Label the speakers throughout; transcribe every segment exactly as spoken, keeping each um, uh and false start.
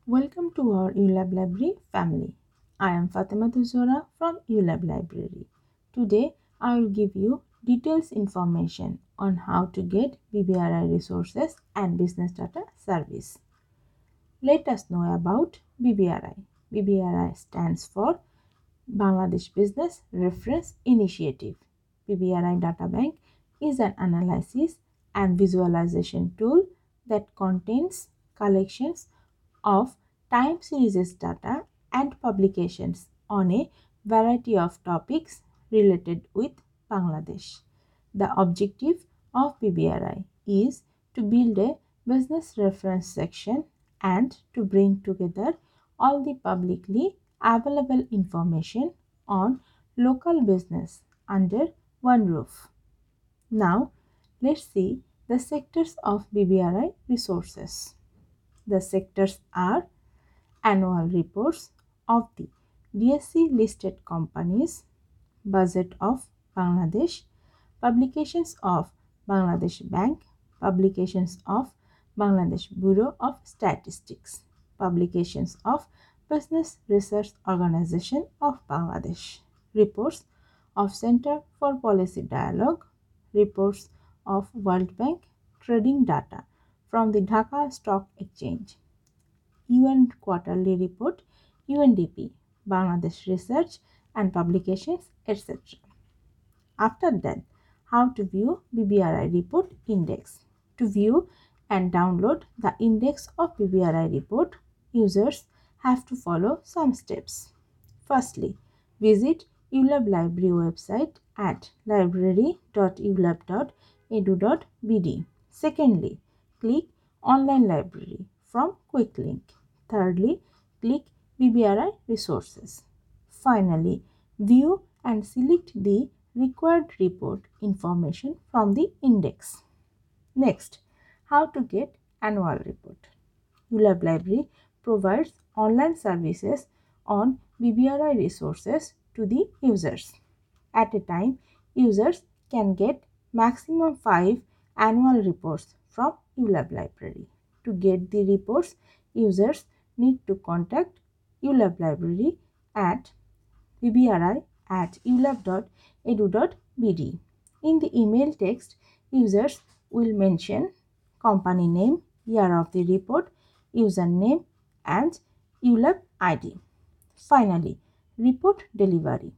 Speaker 1: Welcome to our ULab Library family. I am Fatima Zora from ULab Library. Today I will give you details information on how to get B B R I resources and business data service. Let us know about B B R I. B B R I stands for Bangladesh Business Reference Initiative. B B R I Data Bank is an analysis and visualization tool that contains collections of time series data and publications on a variety of topics related with Bangladesh. The objective of B B R I is to build a business reference section and to bring together all the publicly available information on local business under one roof. Now, let's see the sectors of B B R I resources. The sectors are annual reports of the D S C listed companies, budget of Bangladesh, publications of Bangladesh Bank, publications of Bangladesh Bureau of Statistics, publications of Business Research Organization of Bangladesh, reports of Center for Policy Dialogue, reports of World Bank trading data from the Dhaka Stock Exchange, U N Quarterly Report, U N D P, Bangladesh Research and Publications, et cetera. After that, how to view B B R I report index. To view and download the index of B B R I report, users have to follow some steps. Firstly, visit ULab Library website at library dot u lab dot e d u dot b d. Secondly, click Online Library from Quick Link. Thirdly, click B B R I Resources. Finally, view and select the required report information from the index. Next, how to get annual report. ULab Library provides online services on B B R I resources to the users. At a time, users can get maximum five annual reports from ULab Library. To get the reports, users need to contact ULab Library at B B R I at u lab dot e d u dot b d. In the email text, users will mention company name, year of the report, username, and ULab I D. Finally, report delivery.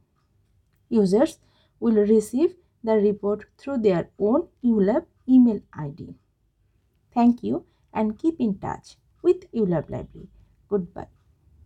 Speaker 1: Users will receive the report through their own ULab email I D. Thank you and keep in touch with ULab Library.